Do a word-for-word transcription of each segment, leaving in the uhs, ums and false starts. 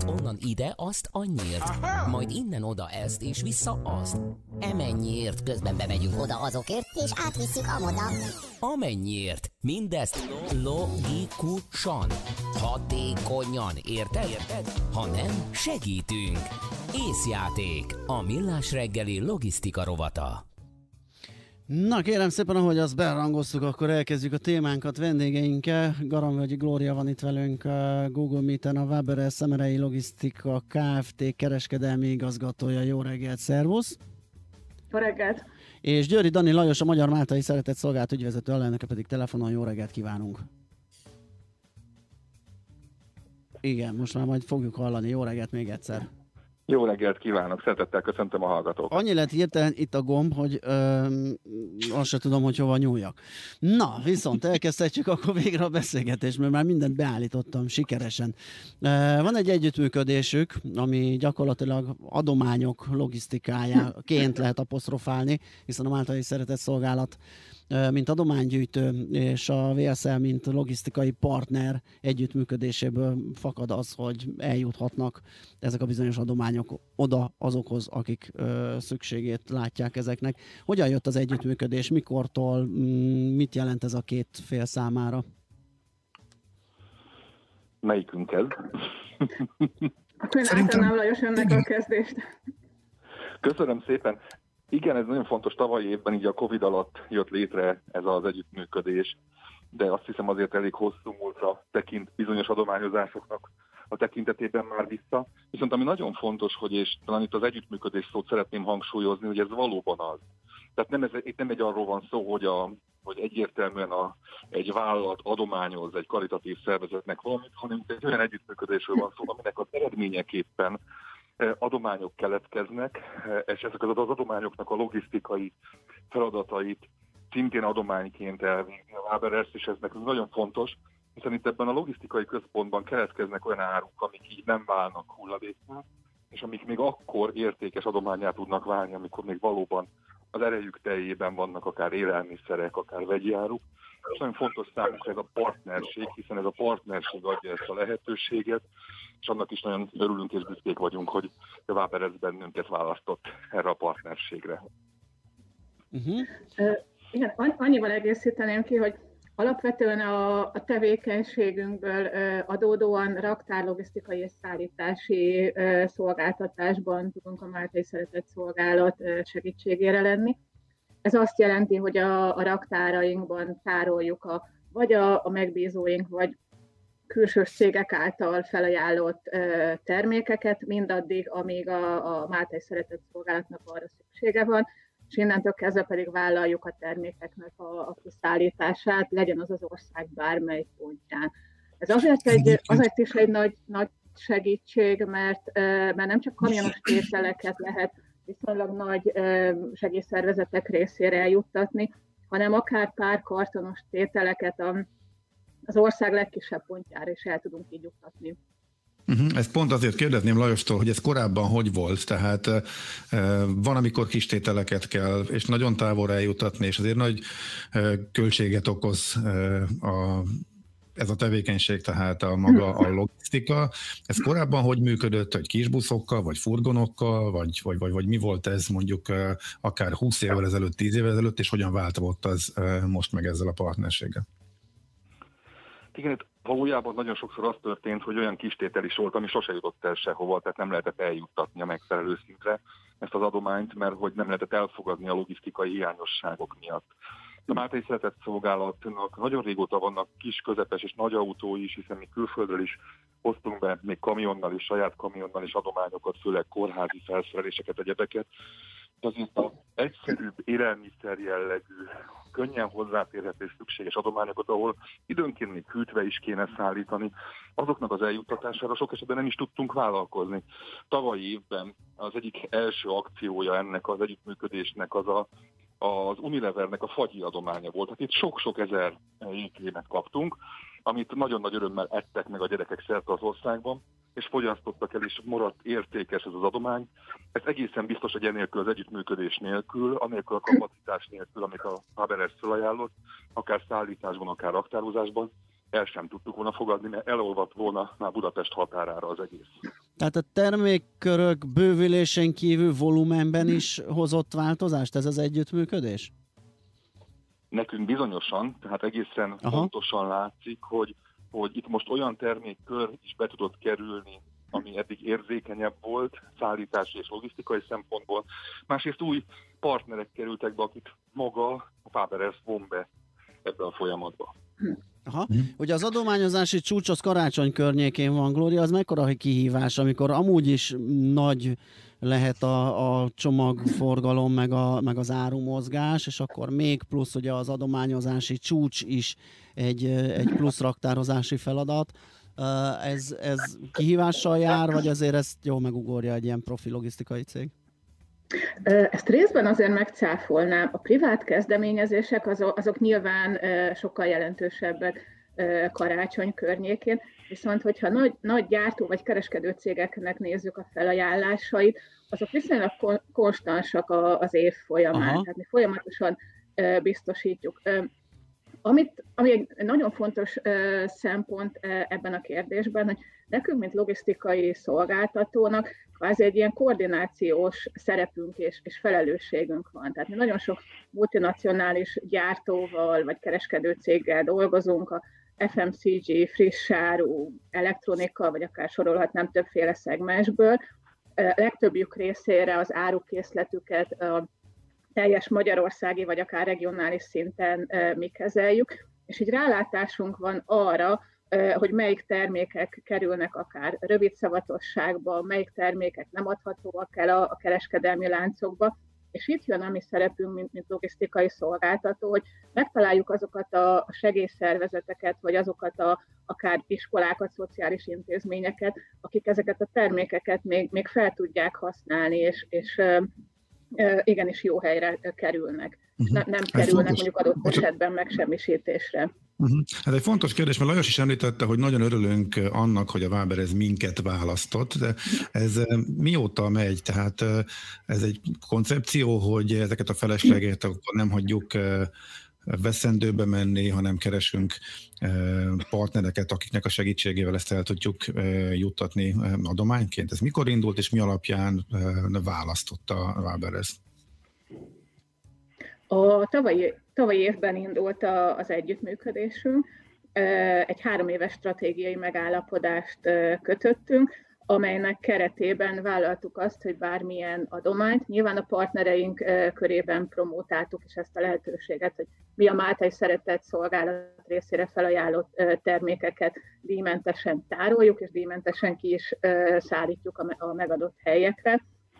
ezt onnan ide, azt annyiért. Majd innen oda ezt, és vissza azt. Emennyiért közben bemegyünk oda azokért, és átvisszük amoda. Amennyiért. Mindezt logikusan, hatékonyan, érted? Érted? Ha nem, segítünk. Észjáték. A Millás reggeli logisztika rovata. Na kérem szépen, ahogy azt berangoztuk, akkor elkezdjük a témánkat vendégeinkkel. Garamvölgyi Glória van itt velünk a Google Meet-en, a Waberer Szemerei Logisztika Kft. Kereskedelmi igazgatója. Jó reggelt, szervusz! Jó reggelt! És Győri Dani Lajos, a Magyar Máltai Szeretett Szolgálat ügyvezető alelnöke pedig telefonon. Jó reggelt kívánunk! Igen, most már majd fogjuk hallani. Jó reggelt még egyszer! Jó reggelt kívánok, szeretettel köszöntöm a hallgatókat. Annyi lett hirtelen itt a gomb, hogy öm, azt se tudom, hogy hova nyúljak. Na, viszont elkezdhetjük akkor végre a beszélgetést, mert már mindent beállítottam sikeresen. Van egy együttműködésük, ami gyakorlatilag adományok logisztikájaként lehet apostrofálni, hiszen a Máltai Szeretett Szolgálat mint adománygyűjtő és a vé es el mint logisztikai partner együttműködéséből fakad az, hogy eljuthatnak ezek a bizonyos adományok oda azokhoz, akik ö, szükségét látják ezeknek. Hogyan jött az együttműködés, mikortól, mit jelent ez a két fél számára? Melyikünk ez? Szerintem nem Lajos önnek a kezdést. Köszönöm szépen. Igen, ez nagyon fontos, tavaly évben így a Covid alatt jött létre ez az együttműködés, de azt hiszem azért elég hosszú múltra tekint bizonyos adományozásoknak a tekintetében már vissza. Viszont ami nagyon fontos, hogy és talán itt az együttműködés szót szeretném hangsúlyozni, hogy ez valóban az. Tehát nem ez, itt nem egy arról van szó, hogy, a, hogy egyértelműen a, egy vállalat adományoz egy karitatív szervezetnek valamit, hanem itt egy olyan együttműködésről van szó, aminek az eredményeképpen adományok keletkeznek, és ezek az adományoknak a logisztikai feladatait szintén adományként elvégzi a Waberer, és ez nekünk nagyon fontos, hiszen itt ebben a logisztikai központban keletkeznek olyan áruk, amik így nem válnak hulladékká, és amik még akkor értékes adományá tudnak válni, amikor még valóban az erejük teljében vannak akár élelmiszerek, akár vegyi áruk. És nagyon fontos számunkra ez a partnerség, hiszen ez a partnerség adja ezt a lehetőséget, és annak is nagyon örülünk és büszkék vagyunk, hogy a Waberer bennünket választott erre a partnerségre. Uh-huh. Uh, igen, annyival egészíteném ki, hogy alapvetően a, a tevékenységünkből uh, adódóan raktárlogisztikai és szállítási uh, szolgáltatásban tudunk a Máltai Szeretett Szolgálat uh, segítségére lenni. Ez azt jelenti, hogy a, a raktárainkban tároljuk a, vagy a, a megbízóink, vagy külsős cégek által felajánlott ö, termékeket, mindaddig, amíg a, a Máltai Szeretett Szolgálatnak arra szüksége van, és innentől kezdve pedig vállaljuk a termékeknek a, a kiszállítását, legyen az az ország bármely pontján. Ez azért, egy, azért is egy nagy, nagy segítség, mert, ö, mert nem csak kamionos tételeket lehet viszonylag nagy ö, segélyszervezetek részére eljuttatni, hanem akár pár kartonos tételeket a az ország legkisebb pontjára is el tudunk így juttatni. Uh-huh. Ezt pont azért kérdezném Lajostól, hogy ez korábban hogy volt, tehát uh, van, amikor kis tételeket kell, és nagyon távolra eljutatni, és azért nagy uh, költséget okoz uh, a, ez a tevékenység, tehát a maga a logisztika. Ez korábban hogy működött, hogy kisbuszokkal, vagy furgonokkal, vagy, vagy, vagy, vagy mi volt ez mondjuk uh, akár húsz évvel ezelőtt, tíz évvel ezelőtt, és hogyan változott az uh, most meg ezzel a partnerséggel? Igen, itt valójában nagyon sokszor az történt, hogy olyan kistétel is volt, ami sose jutott el sehova, tehát nem lehetett eljuttatni a megfelelő szintre ezt az adományt, mert hogy nem lehetett elfogadni a logisztikai hiányosságok miatt. A Máltai Szeretett Szolgálatnak nagyon régóta vannak kis, közepes és nagy autói is, hiszen mi külföldről is hoztunk be még kamionnal és saját kamionnal is adományokat, főleg kórházi felszereléseket, egyebeket. Azért az egyszerűbb élelmiszer jellegű, könnyen hozzáférhető és szükséges adományokat, ahol időnként még hűtve is kéne szállítani, azoknak az eljuttatására sok esetben nem is tudtunk vállalkozni. Tavalyi évben az egyik első akciója ennek az együttműködésnek az a, az Unilevernek a fagyi adománya volt. Hát itt sok-sok ezer ékrémet kaptunk, amit nagyon nagy örömmel ettek meg a gyerekek szerte az országban, és fogyasztottak el, és maradt értékes ez az adomány. Ez egészen biztos, hogy enélkül az együttműködés nélkül, anélkül a kapacitás nélkül, amit a Waberer felajánlott, akár szállításban, akár raktározásban, el sem tudtuk volna fogadni, mert elolvadt volna már Budapest határára az egész. Tehát a termékkörök bővülésén kívül volumenben is hozott változást ez az együttműködés? Nekünk bizonyosan, tehát egészen Aha. pontosan látszik, hogy, hogy itt most olyan termékkör is be tudott kerülni, ami eddig érzékenyebb volt, szállítási és logisztikai szempontból. Másrészt új partnerek kerültek be, akit maga a Waberers von be ebbe a folyamatba. Aha. Hm. Ugye az adományozási csúcs az karácsony környékén van, Glória, az mekkora kihívás, amikor amúgy is nagy lehet a, a csomagforgalom, meg, a, meg az árumozgás, és akkor még plusz ugye az adományozási csúcs is egy, egy plusz raktározási feladat. Ez, ez kihívással jár, vagy azért ezt jól megugorja egy ilyen profi logisztikai cég? Ezt részben azért megcáfolnám. A privát kezdeményezések azok, azok nyilván sokkal jelentősebbek karácsony környékén, viszont hogyha nagy, nagy gyártó vagy kereskedő cégeknek nézzük a felajánlásait, azok viszonylag konstansak az év folyamán. Aha. Tehát mi folyamatosan biztosítjuk. Amit, ami egy nagyon fontos uh, szempont uh, ebben a kérdésben, hogy nekünk, mint logisztikai szolgáltatónak kvázi egy ilyen koordinációs szerepünk és, és felelősségünk van. Tehát mi nagyon sok multinacionális gyártóval vagy kereskedő céggel dolgozunk, a ef em cé gé, frissáru, elektronika, vagy akár sorolhatnám többféle szegmensből. Uh, legtöbbjük részére az árukészletüket a teljes magyarországi, vagy akár regionális szinten mi kezeljük, és így rálátásunk van arra, hogy melyik termékek kerülnek akár rövid szavatosságba, melyik termékek nem adhatóak el a kereskedelmi láncokba, és itt jön a mi szerepünk, mint, mint logisztikai szolgáltató, hogy megtaláljuk azokat a segélyszervezeteket, vagy azokat a akár iskolákat, szociális intézményeket, akik ezeket a termékeket még, még fel tudják használni, és, és igenis jó helyre kerülnek. Uh-huh. Nem, nem kerülnek mondjuk adott esetben megsemmisítésre. Uh-huh. Ez egy fontos kérdés, mert Lajos is említette, hogy nagyon örülünk annak, hogy a Waberers minket választott, de ez mióta megy? Tehát ez egy koncepció, hogy ezeket a feleslegeket akkor nem hagyjuk veszendőbe menni, hanem keresünk partnereket, akiknek a segítségével ezt el tudjuk juttatni adományként. Ez mikor indult, és mi alapján választotta a Waberers? A tavalyi, tavalyi évben indult a, az együttműködésünk. Egy három éves stratégiai megállapodást kötöttünk, amelynek keretében vállaltuk azt, hogy bármilyen adományt, nyilván a partnereink körében promótáltuk is ezt a lehetőséget, hogy mi a Máltai Szeretett Szolgálat részére felajánlott termékeket díjmentesen tároljuk, és díjmentesen ki is szállítjuk a megadott helyekre.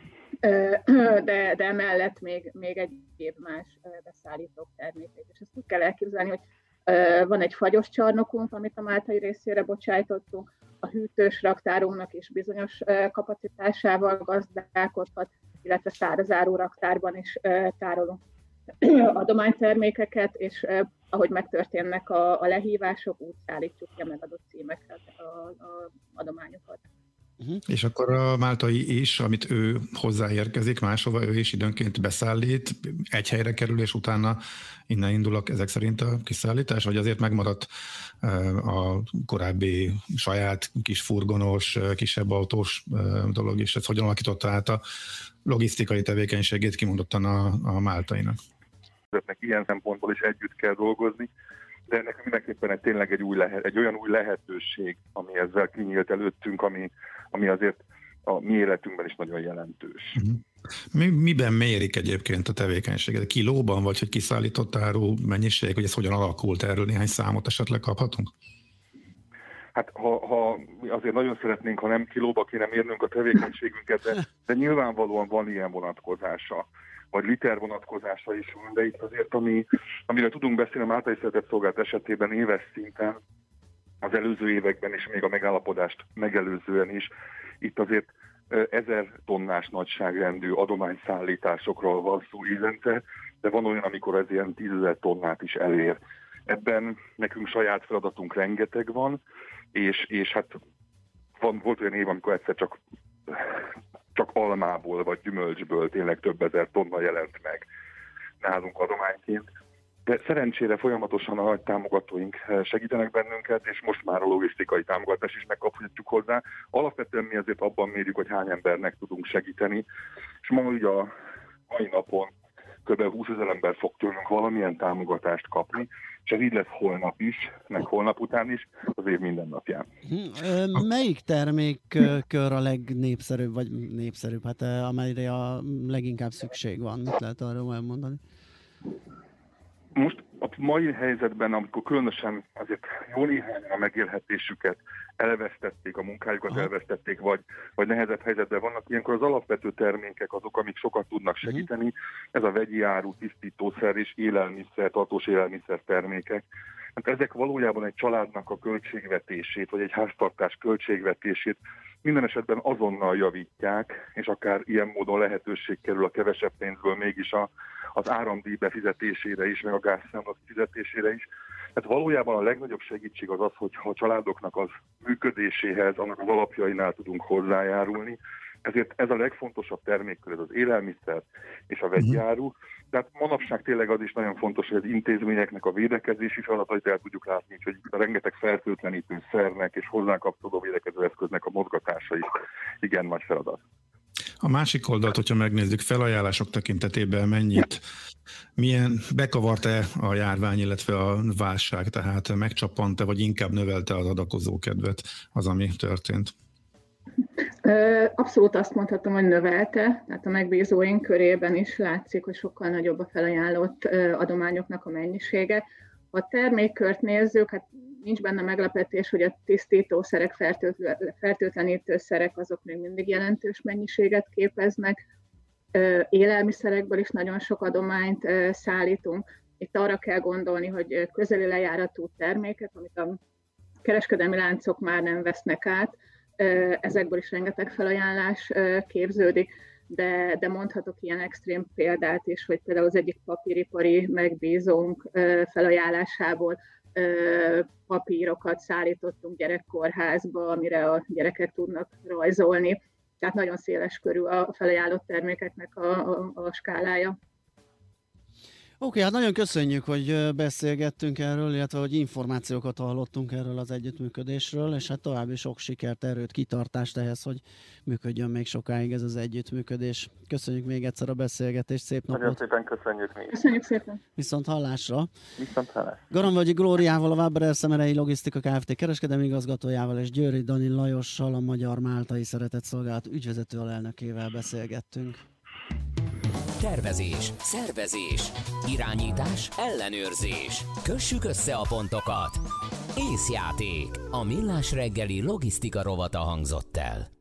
De, de emellett még, még egyéb más beszállítók termékek. És ezt úgy kell elképzelni, hogy van egy fagyos csarnokunk, amit a Máltai részére bocsájtottunk, a hűtős raktárunknak is bizonyos kapacitásával gazdálkodhat, illetve szárazáru raktárban is tárolunk adománytermékeket, és ahogy megtörténnek a, a lehívások, úgy szállítjuk ki a megadott címekre a, a adományokat. Uh-huh. És akkor a máltai is, amit ő hozzáérkezik máshova, ő is időnként beszállít, egy helyre kerül, és utána innen indulok ezek szerint a kiszállítás, vagy azért megmaradt a korábbi saját kis furgonos, kisebb autós dolog is? Ez hogyan alakította át a logisztikai tevékenységét kimondottan a, a máltainak? Ilyen szempontból is együtt kell dolgozni, de ennek mindenképpen egy, tényleg egy, új lehet, egy olyan új lehetőség, ami ezzel kinyílt előttünk, ami, ami azért a mi életünkben is nagyon jelentős. Uh-huh. Mi, miben mérik egyébként a tevékenységet? Kilóban, vagy hogy kiszállított áru mennyiség, hogy ez hogyan alakult, erről néhány számot esetleg kaphatunk? Hát ha, ha mi azért nagyon szeretnénk, ha nem kilóba kéne mérnünk a tevékenységünket, de, de nyilvánvalóan van ilyen vonatkozása, vagy liter vonatkozása is van, de itt azért, ami, amiről tudunk beszélni a Máltai Szeretett Szolgálat esetében éves szinten, az előző években és még a megállapodást megelőzően is, itt azért ezer tonnás nagyságrendű adományszállításokról van szó évente, de van olyan, amikor ez ilyen tízezer tonnát is elér. Ebben nekünk saját feladatunk rengeteg van, és, és hát van, volt olyan év, amikor egyszer csak, csak almából vagy gyümölcsből tényleg több ezer tonna jelent meg nálunk adományként. de szerencsére folyamatosan a nagy támogatóink segítenek bennünket, és most már a logisztikai támogatást is megkaphatjuk hozzá. Alapvetően mi azért abban mérjük, hogy hány embernek tudunk segíteni, és ma ugye a mai napon kb. húszezer ember fog tőlünk valamilyen támogatást kapni, és ez így lesz holnap is, meg holnap után is, az év minden napján. Melyik termékkör a legnépszerűbb, vagy népszerűbb, hát amelyre a leginkább szükség van? Mit lehet arról elmondani? Most a mai helyzetben, amikor különösen azért jó néhányan a megélhetésüket elvesztették, a munkájukat Aha. elvesztették, vagy, vagy nehezebb helyzetben vannak, ilyenkor az alapvető termékek azok, amik sokat tudnak segíteni. Uh-huh. Ez a vegyi áru, tisztítószer és élelmiszer, tartós élelmiszer termékek. Hát ezek valójában egy családnak a költségvetését, vagy egy háztartás költségvetését minden esetben azonnal javítják, és akár ilyen módon lehetőség kerül a kevesebb pénzből mégis a, az áramdíj befizetésére is, meg a gázszámla fizetésére is. Tehát valójában a legnagyobb segítség az az, hogy a családoknak az működéséhez, annak az alapjainál tudunk hozzájárulni. Ezért ez a legfontosabb termékkör, ez az élelmiszer és a vegyi áru. Tehát manapság tényleg az is nagyon fontos, hogy az intézményeknek a védekezési feladatait el tudjuk látni, hogy a rengeteg fertőtlenítő szernek és hozzá kapcsolódó védekező eszköznek a mozgatása is igen nagy feladat. A másik oldalt, hogyha megnézzük, felajánlások tekintetében mennyit, milyen bekavart-e a járvány, illetve a válság, tehát megcsappant-e, vagy inkább növelte az adakozó kedvet az, ami történt? Abszolút azt mondhatom, hogy növelte, tehát a megbízóink körében is látszik, hogy sokkal nagyobb a felajánlott adományoknak a mennyisége. Ha a termékkört nézzük, hát nincs benne meglepetés, hogy a tisztítószerek, fertőtlenítőszerek azok még mindig jelentős mennyiséget képeznek. Élelmiszerekből is nagyon sok adományt szállítunk. Itt arra kell gondolni, hogy közeli lejáratú termékek, amit a kereskedelmi láncok már nem vesznek át, ezekből is rengeteg felajánlás képződik, de, de mondhatok ilyen extrém példát is, hogy például az egyik papíripari megbízónk felajánlásából papírokat szállítottunk gyerekkórházba, amire a gyerekek tudnak rajzolni. Tehát nagyon széles körű a felajánlott termékeknek a, a, a skálája. Oké, okay, hát nagyon köszönjük, hogy beszélgettünk erről, illetve hogy információkat hallottunk erről az együttműködésről, és hát további sok sikert, erőt, kitartást ehhez, hogy működjön még sokáig ez az együttműködés. Köszönjük még egyszer a beszélgetést, szép napot! Nagyon szépen köszönjük mi. Köszönjük szépen! Viszont hallásra! Viszont hallásra! Garamvölgyi Glóriával, a Waberel Szemerei Logisztika Kft. Kereskedelmi igazgatójával és Győri Dani Lajossal, a Magyar Máltai Szeretett Szolgálat ügyvezető alelnökével beszélgettünk. Tervezés, szervezés, irányítás, ellenőrzés. Kössük össze a pontokat. Észjáték. A Millás reggeli logisztika rovata hangzott el.